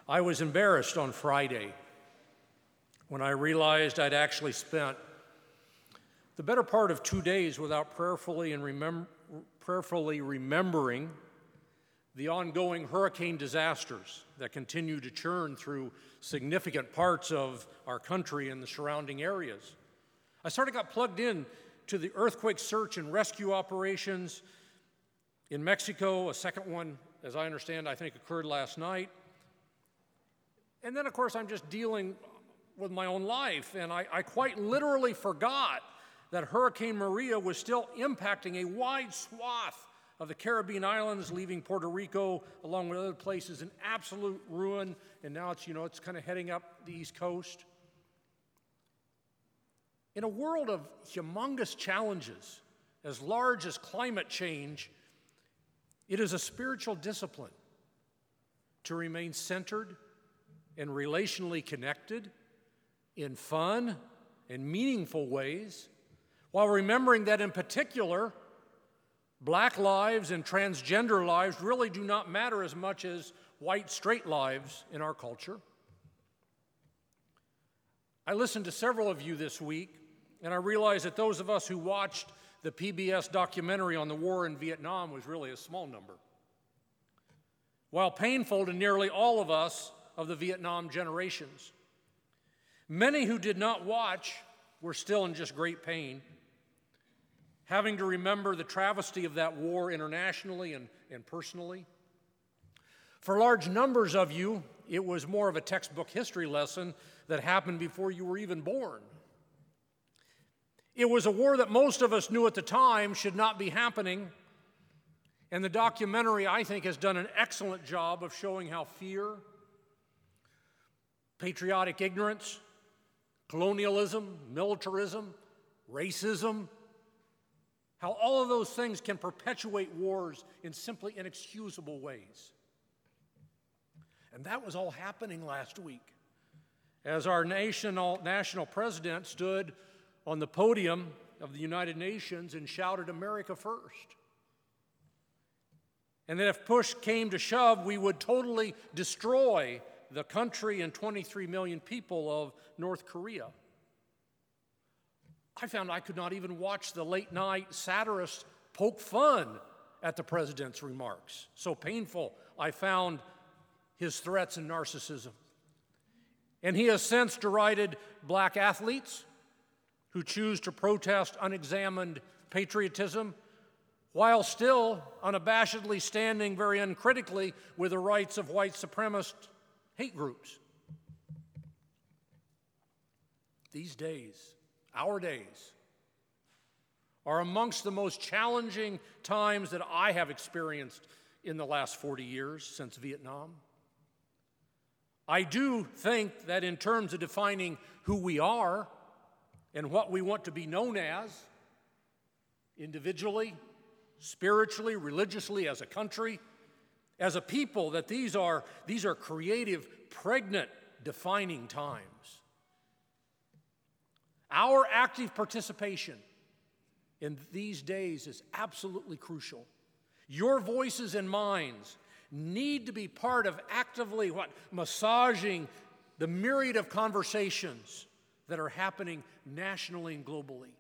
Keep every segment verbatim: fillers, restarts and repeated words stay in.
I was embarrassed on Friday when I realized I'd actually spent the better part of two days without prayerfully and remem- prayerfully remembering the ongoing hurricane disasters that continue to churn through significant parts of our country and the surrounding areas. I sort of got plugged in to the earthquake search and rescue operations in Mexico. A second one, as I understand, I think occurred last night. And then, of course, I'm just dealing with my own life, and I, I quite literally forgot that Hurricane Maria was still impacting a wide swath of the Caribbean islands, leaving Puerto Rico, along with other places, in absolute ruin, and now it's, you know, it's kind of heading up the East Coast. In a world of humongous challenges, as large as climate change, it is a spiritual discipline to remain centered and relationally connected in fun and meaningful ways, while remembering that in particular, black lives and transgender lives really do not matter as much as white straight lives in our culture. I listened to several of you this week, and I realized that those of us who watched the P B S documentary on the war in Vietnam was really a small number. While painful to nearly all of us of the Vietnam generations, many who did not watch were still in just great pain, having to remember the travesty of that war internationally and, and personally. For large numbers of you, it was more of a textbook history lesson that happened before you were even born. It was a war that most of us knew at the time should not be happening, and the documentary, I think, has done an excellent job of showing how fear, patriotic ignorance, colonialism, militarism, racism, how all of those things can perpetuate wars in simply inexcusable ways. And that was all happening last week as our national, national president stood on the podium of the United Nations and shouted, "America first." And that if push came to shove, we would totally destroy the country and twenty-three million people of North Korea. I found I could not even watch the late-night satirists poke fun at the president's remarks. So painful I found his threats and narcissism. And he has since derided black athletes who choose to protest unexamined patriotism, while still unabashedly standing very uncritically with the rights of white supremacist hate groups. These days, our days, are amongst the most challenging times that I have experienced in the last forty years since Vietnam. I do think that in terms of defining who we are and what we want to be known as, individually, spiritually, religiously, as a country, as a people, that these are, these are creative, pregnant, defining times. Our active participation in these days is absolutely crucial. Your voices and minds need to be part of actively what massaging the myriad of conversations that are happening nationally and globally.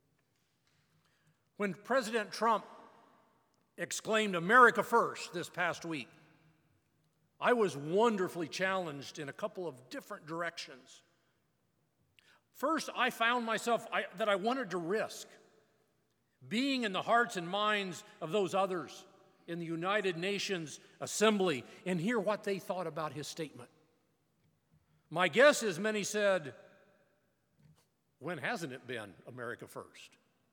When President Trump exclaimed "America first" this past week, I was wonderfully challenged in a couple of different directions. First, I found myself I, that I wanted to risk being in the hearts and minds of those others in the United Nations Assembly and hear what they thought about his statement. My guess is many said, when hasn't it been America first?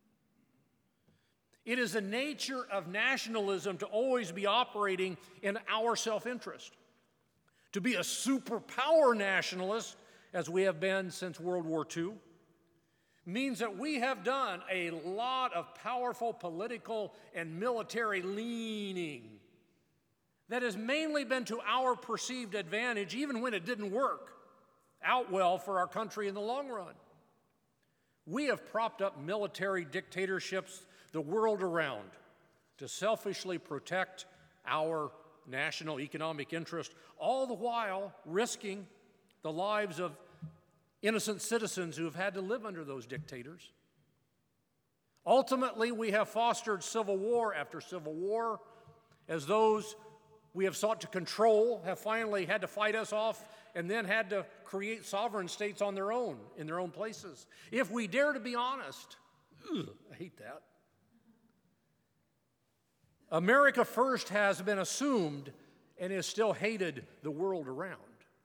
It is the nature of nationalism to always be operating in our self-interest. To be a superpower nationalist, as we have been since World War Two, means that we have done a lot of powerful political and military leaning that has mainly been to our perceived advantage, even when it didn't work out well for our country in the long run. We have propped up military dictatorships the world around to selfishly protect our national economic interest, all the while risking the lives of innocent citizens who have had to live under those dictators. Ultimately, we have fostered civil war after civil war, as those we have sought to control have finally had to fight us off and then had to create sovereign states on their own, in their own places. If we dare to be honest, ugh, I hate that. America first has been assumed and is still hated the world around.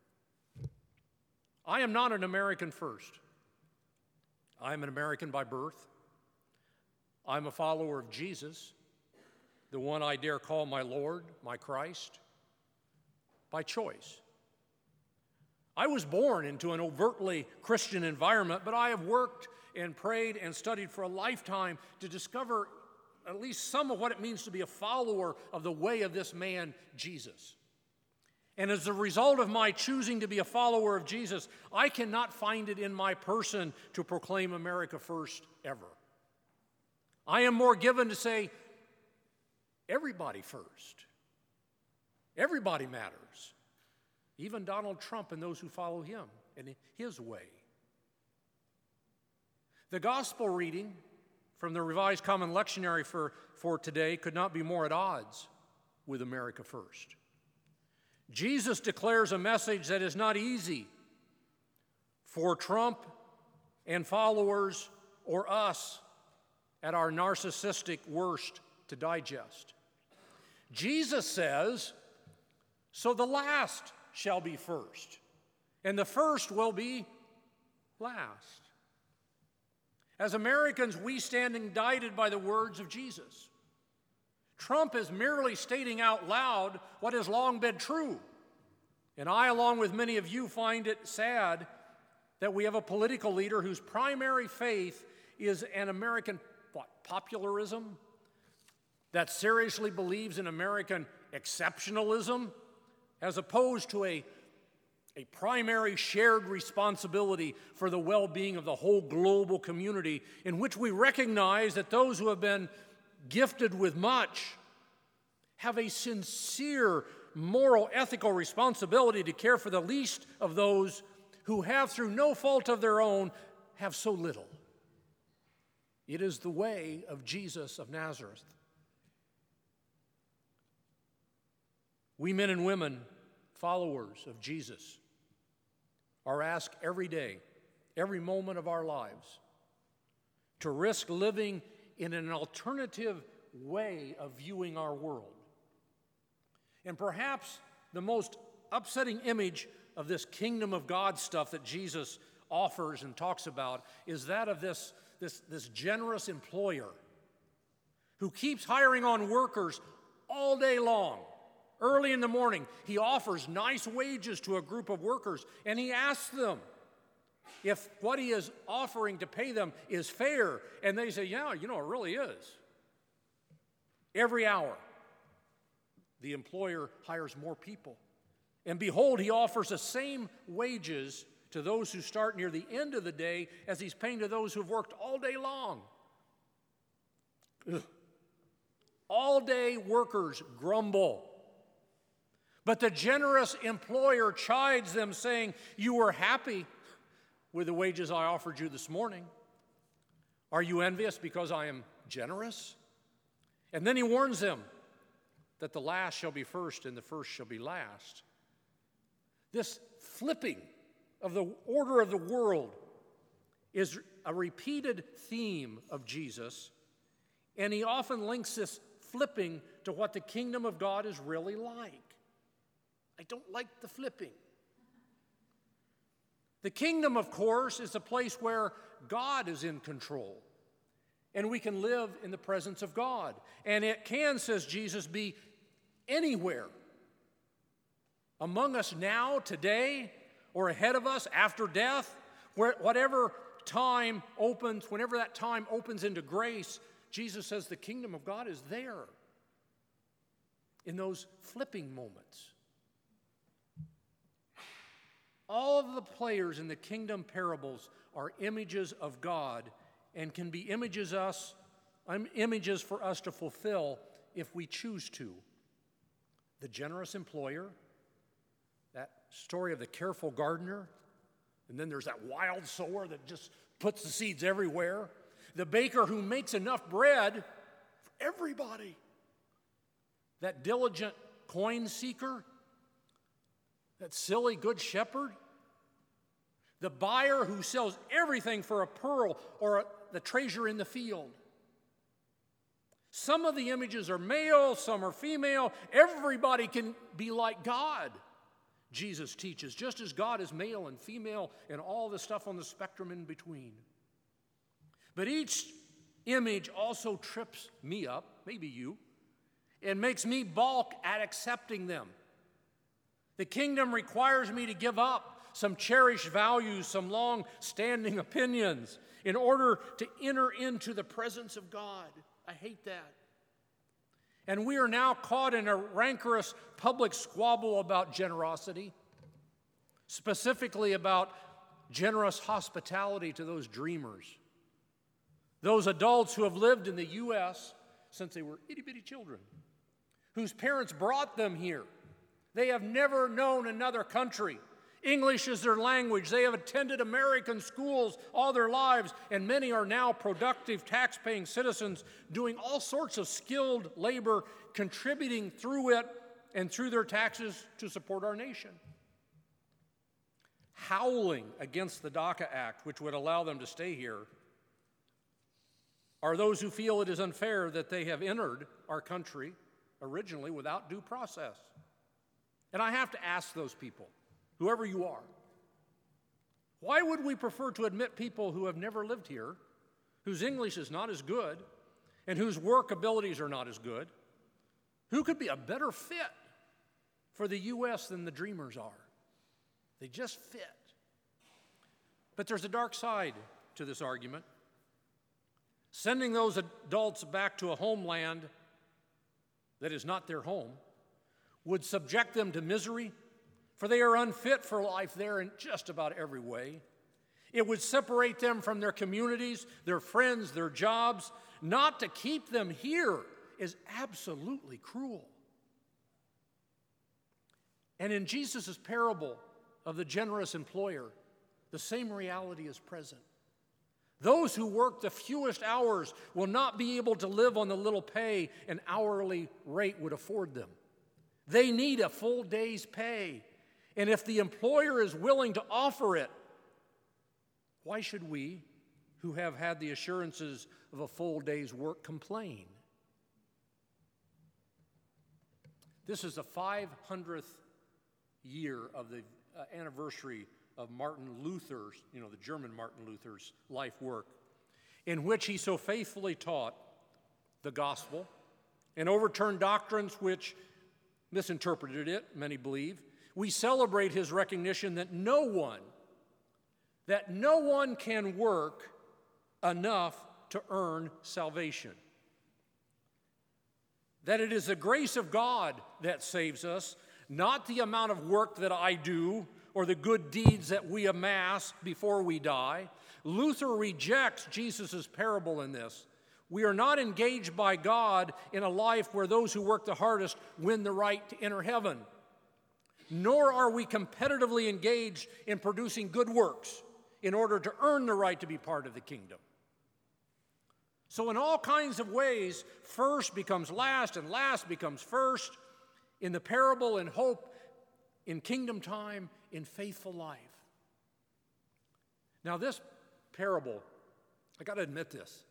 I am not an American first. I am an American by birth. I'm a follower of Jesus, the one I dare call my Lord, my Christ, by choice. I was born into an overtly Christian environment, but I have worked and prayed and studied for a lifetime to discover at least some of what it means to be a follower of the way of this man, Jesus. And as a result of my choosing to be a follower of Jesus, I cannot find it in my person to proclaim America first ever. I am more given to say, everybody first. Everybody matters. Even Donald Trump and those who follow him in his way. The gospel reading from the Revised Common Lectionary for, for today could not be more at odds with America first. Jesus declares a message that is not easy for Trump and followers or us at our narcissistic worst to digest. Jesus says, so the last shall be first, and the first will be last. As Americans, we stand indicted by the words of Jesus. Trump is merely stating out loud what has long been true. And I, along with many of you, find it sad that we have a political leader whose primary faith is an American what, popularism, that seriously believes in American exceptionalism, as opposed to a, a primary shared responsibility for the well-being of the whole global community, in which we recognize that those who have been gifted with much have a sincere moral, ethical responsibility to care for the least of those who have, through no fault of their own, have so little. It is the way of Jesus of Nazareth. We men and women, followers of Jesus, are asked every day, every moment of our lives, to risk living in an alternative way of viewing our world. And perhaps the most upsetting image of this kingdom of God stuff that Jesus offers and talks about is that of this, this, this generous employer who keeps hiring on workers all day long. Early in the morning, he offers nice wages to a group of workers, and he asks them if what he is offering to pay them is fair. And they say, yeah, you know, it really is. Every hour, the employer hires more people. And behold, he offers the same wages to those who start near the end of the day as he's paying to those who have worked all day long. Ugh. All-day workers grumble. But the generous employer chides them, saying, you were happy with the wages I offered you this morning. Are you envious because I am generous? And then he warns them that the last shall be first and the first shall be last. This flipping of the order of the world is a repeated theme of Jesus, and he often links this flipping to what the kingdom of God is really like. I don't like the flipping. The kingdom, of course, is a place where God is in control, and we can live in the presence of God. And it can, says Jesus, be anywhere. Among us now, today, or ahead of us after death, where whatever time opens, whenever that time opens into grace, Jesus says the kingdom of God is there in those flipping moments. All of the players in the kingdom parables are images of God and can be images us, images for us to fulfill if we choose to. the generous employer, that story of the careful gardener, and then there's that wild sower that just puts the seeds everywhere, the baker who makes enough bread for everybody, that diligent coin seeker, that silly good shepherd, the buyer who sells everything for a pearl or a, the treasure in the field. Some of the images are male, some are female. Everybody can be like God, Jesus teaches, just as God is male and female and all the stuff on the spectrum in between. But each image also trips me up, maybe you, and makes me balk at accepting them. The kingdom requires me to give up some cherished values, some long-standing opinions in order to enter into the presence of God. I hate that. And we are now caught in a rancorous public squabble about generosity, specifically about generous hospitality to those dreamers, those adults who have lived in the U S since they were itty-bitty children, whose parents brought them here. They have never known another country. English is their language. They have attended American schools all their lives, and many are now productive, tax-paying citizens doing all sorts of skilled labor, contributing through it and through their taxes to support our nation. Howling against the DACA Act, which would allow them to stay here, are those who feel it is unfair that they have entered our country originally without due process. And I have to ask those people, whoever you are, why would we prefer to admit people who have never lived here, whose English is not as good, and whose work abilities are not as good? Who could be a better fit for the U S than the dreamers are? They just fit. But there's a dark side to this argument. Sending those adults back to a homeland that is not their home would subject them to misery, for they are unfit for life there in just about every way. It would separate them from their communities, their friends, their jobs. Not to keep them here is absolutely cruel. And in Jesus' parable of the generous employer, the same reality is present. Those who work the fewest hours will not be able to live on the little pay an hourly rate would afford them. They need a full day's pay. And if the employer is willing to offer it, why should we, who have had the assurances of a full day's work, complain? This is the five hundredth year of the uh, anniversary of Martin Luther's, you know, the German Martin Luther's life work, in which he so faithfully taught the gospel and overturned doctrines which misinterpreted it, many believe. We celebrate his recognition that no one, that no one can work enough to earn salvation. That it is the grace of God that saves us, not the amount of work that I do or the good deeds that we amass before we die. Luther rejects Jesus' parable in this. We are not engaged by God in a life where those who work the hardest win the right to enter heaven. Nor are we competitively engaged in producing good works in order to earn the right to be part of the kingdom. So in all kinds of ways, first becomes last and last becomes first. In the parable, in hope, in kingdom time, in faithful life. Now this parable, I got to admit this,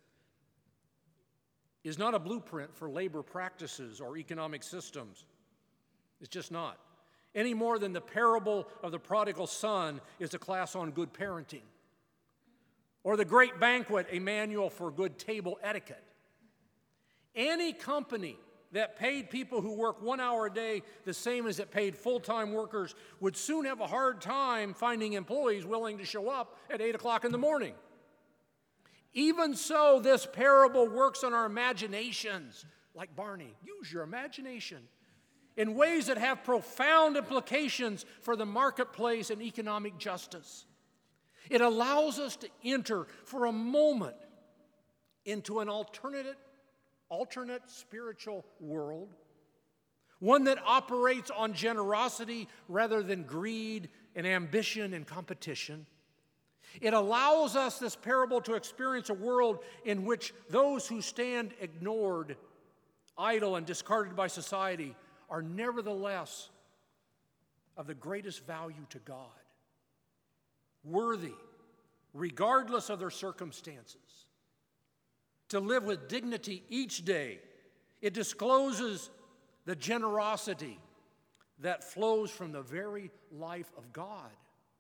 is not a blueprint for labor practices or economic systems. It's just not. Any more than the parable of the prodigal son is a class on good parenting, or the great banquet, a manual for good table etiquette. Any company that paid people who work one hour a day the same as it paid full-time workers would soon have a hard time finding employees willing to show up at eight o'clock in the morning. Even so, this parable works on our imaginations, like Barney. Use your imagination in ways that have profound implications for the marketplace and economic justice. It allows us to enter for a moment into an alternate, alternate spiritual world one that operates on generosity rather than greed and ambition and competition. It allows us, this parable, to experience a world in which those who stand ignored, idle, and discarded by society are nevertheless of the greatest value to God, worthy, regardless of their circumstances, to live with dignity each day. It discloses the generosity that flows from the very life of God.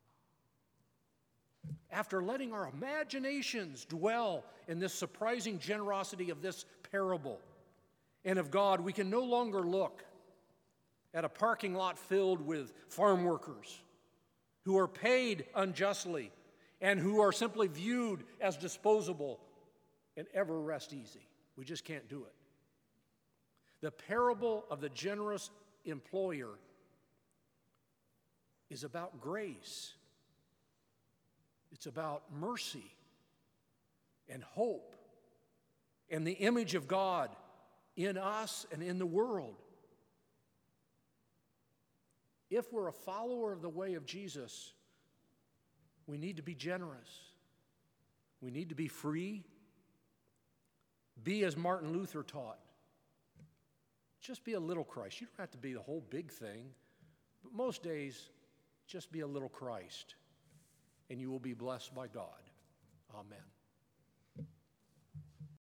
After letting our imaginations dwell in this surprising generosity of this parable and of God, we can no longer look at a parking lot filled with farm workers who are paid unjustly and who are simply viewed as disposable and ever rest easy. We just can't do it. The parable of the generous employer is about grace. It's about mercy and hope and the image of God in us and in the world. If we're a follower of the way of Jesus, we need to be generous. We need to be free. Be as Martin Luther taught. Just be a little Christ. You don't have to be the whole big thing, but most days, just be a little Christ, and you will be blessed by God. Amen.